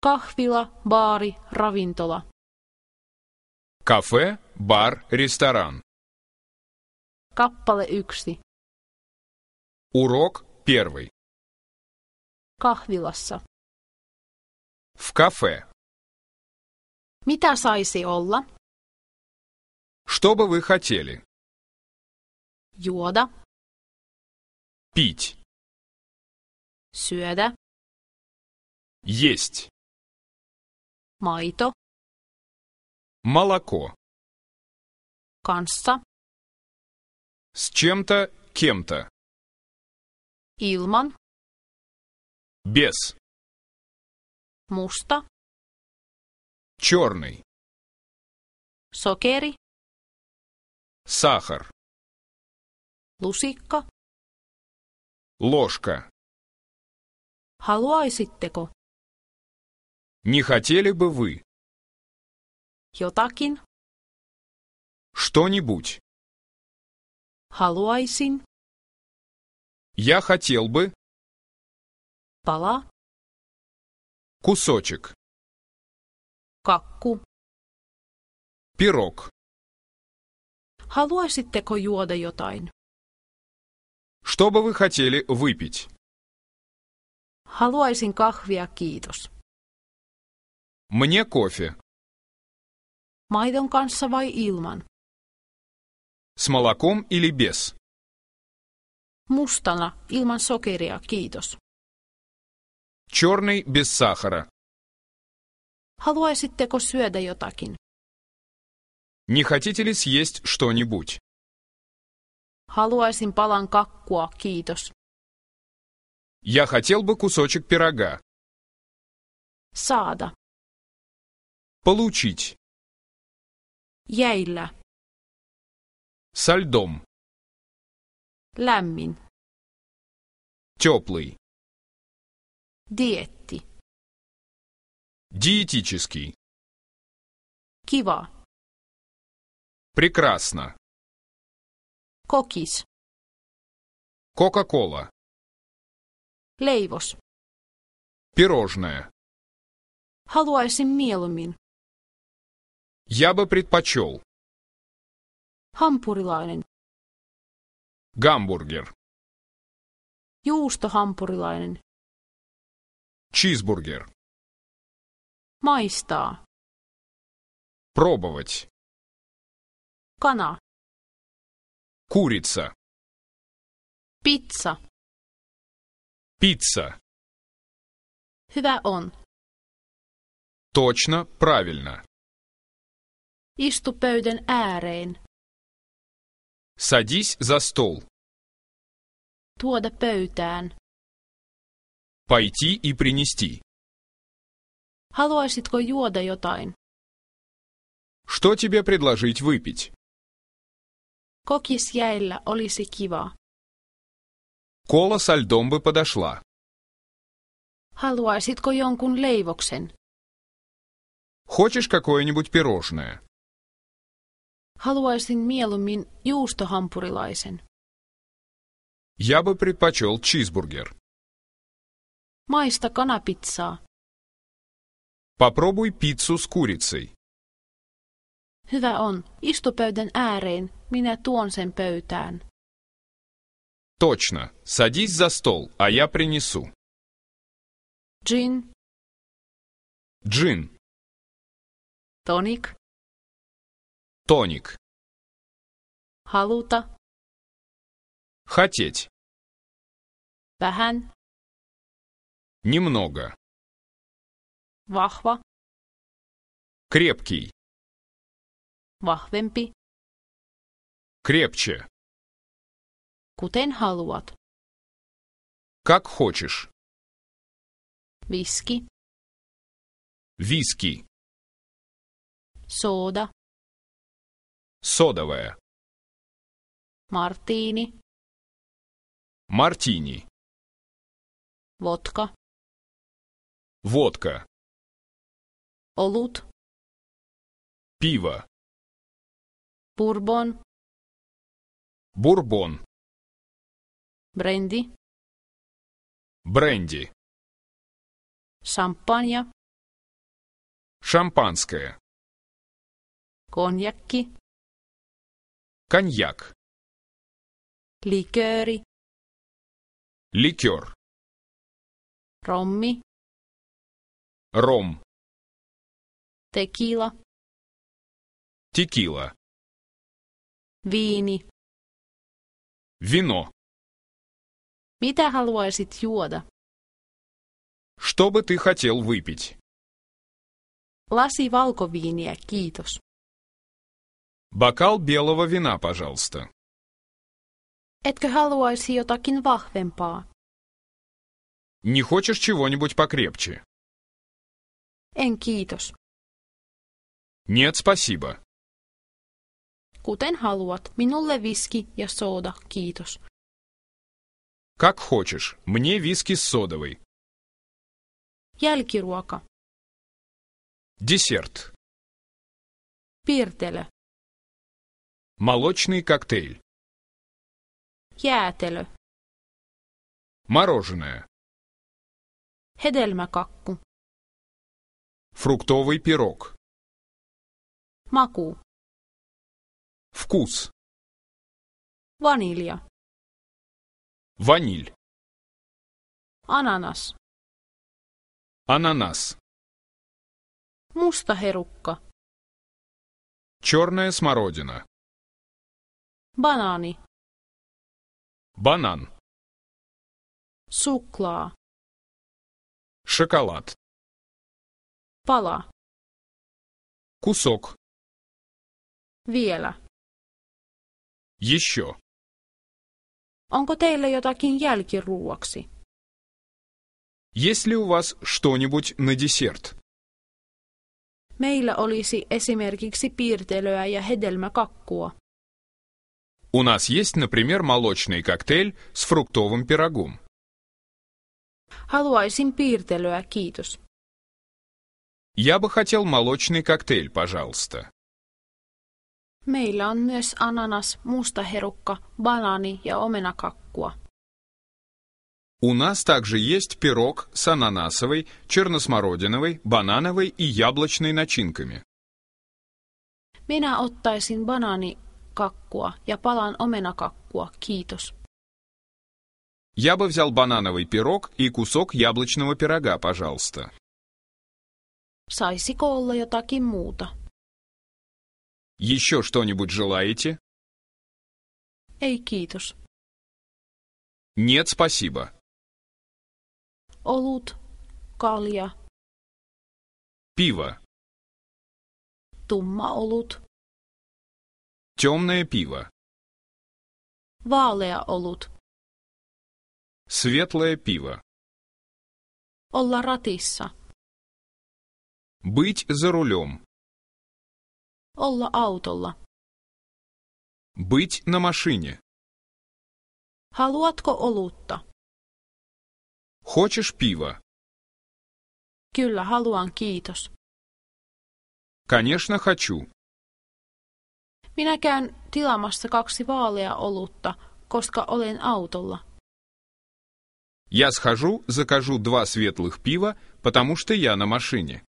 Kahvila, baari, ravintola. Кафе, бар, ресторан. Kappale 1. Урок 1. Kahvilassa. В кафе. Mitä saisi olla? Что бы вы хотели? Juoda, Пить. syödä, Есть. maito, Молоко. kanssa, С чем-то, кем-то. ilman, Без. musta, Черный. sokeri, Сахар. lusikka. Ложка. Haluaisitteko Не хотели бы вы jotakin? что-нибудь? Haluaisin, Я хотел бы pala, кусочек. kakku. Пирог. Haluaisitteko juoda jotain? Что бы вы хотели выпить? Haluaisin kahvia, kiitos. Мне кофе. Maidon kanssa vai ilman? С молоком или без? Mustana, ilman sokeria, kiitos. Черный без сахара. Haluaisitteko syödä jotakin? Не хотите ли съесть что-нибудь? Haluaisin palan kakkua, kiitos. Я хотел бы кусочек пирога. Saada. Получить. Jäillä. Со льдом. Lämmin. Теплый. Dieetti. Диетический. Kiva. Прекрасно. Kokis. Кока-кола. Leivos. Пирожное. Haluaisin mieluummin. Я бы предпочел. Hampurilainen. Гамбургер. Juustohampurilainen. Чизбургер. Maistaa. Пробовать. Kana. Курица. Pizza. Пицца. Hyvä on. Точно, правильно. Istu pöydän ääreen. Садись за стол. Tuoda pöytään. Пойти и принести. Haluaisitko juoda jotain? Что тебе предложить выпить? Kokis jäillä olisi kiva. Кола со льдом бы подошла. Haluaisitko jonkun leivoksen? Хочешь какое-нибудь пирожное? Haluaisin mieluummin juustohampurilaisen. Я бы предпочел чизбургер. Maista kanapizzaa. Попробуй пиццу с курицей. Hyvä on. Istu pöydän ääreen. Minä tuon sen pöytään. Точно. Садись за стол, а я принесу. Gin, Джин. tonic, Тоник. haluta, Хотеть. vähän, Немного. vahva, Крепкий. vahvempi, Крепче. kuten haluat. Как хочешь. Viski, Виски. sooda, Содовая. martiini, Мартини. vodka, Водка. olut, Пиво. bourbon, Бурбон. brandy, Бренди. champagne, Шампанское. konjakki, Коньяк. likööri, Ликер. rommi, Ром. tequila, Текила. viini. Вино. Mitä haluaisit juoda? Что бы ты хотел выпить? Lasi valkoviiniä, kiitos. Бокал белого вина, пожалуйста. Etkö haluaisi jotakin vahvempaa? Не хочешь чего-нибудь покрепче? En kiitos. Нет, спасибо. Kuten haluat, minulle viski ja sooda, kiitos. Как хочешь. Мне виски с содовой. Jälkiruoka, Десерт. piirtelö, Молочный коктейль. jäätelö, Мороженое. hedelmäkakku, Фруктовый пирог. maku, Вкус. vanilja, Ваниль. ananas, Ананас. musta herukka, Черная смородина. banaani, Банан. suklaa, Шоколад. pala, Кусок. vielä. Еще. Onko teillä jotakin jälkiruuaksi? Есть ли у вас что-нибудь на десерт? Meillä olisi esimerkiksi piirtelöä ja hedelmäkakkua. У нас есть, например, молочный коктейль с фруктовым пирогом. Haluaisin piirtelöä, kiitos. Я бы хотел молочный коктейль, пожалуйста. Meillä on myös ananas, musta herukka, banaani ja omenakakkua. У нас также есть пирог с ананасовой, черносмородиновой, банановой и яблочной начинками. Minä ottaisin banaanikakkua ja palan omenakakkua, kiitos. Я бы взял банановый пирог и кусок яблочного пирога, пожалуйста. Saisiko olla jotakin muuta? Еще что-нибудь желаете? Ei kiitos. Нет, спасибо. Olut, kalja, Пиво. tumma olut, Темное пиво. vaalea olut, Светлое пиво. olla ratissa, Быть за рулем. olla autolla. Быть на машине. Haluatko olutta? Хочешь пива? Kyllä haluan, kiitos. Конечно, хочу. Minä käyn tilaamassa 2 vaalea olutta, koska olen autolla. Я схожу, закажу 2 светлых пива, потому что я на машине.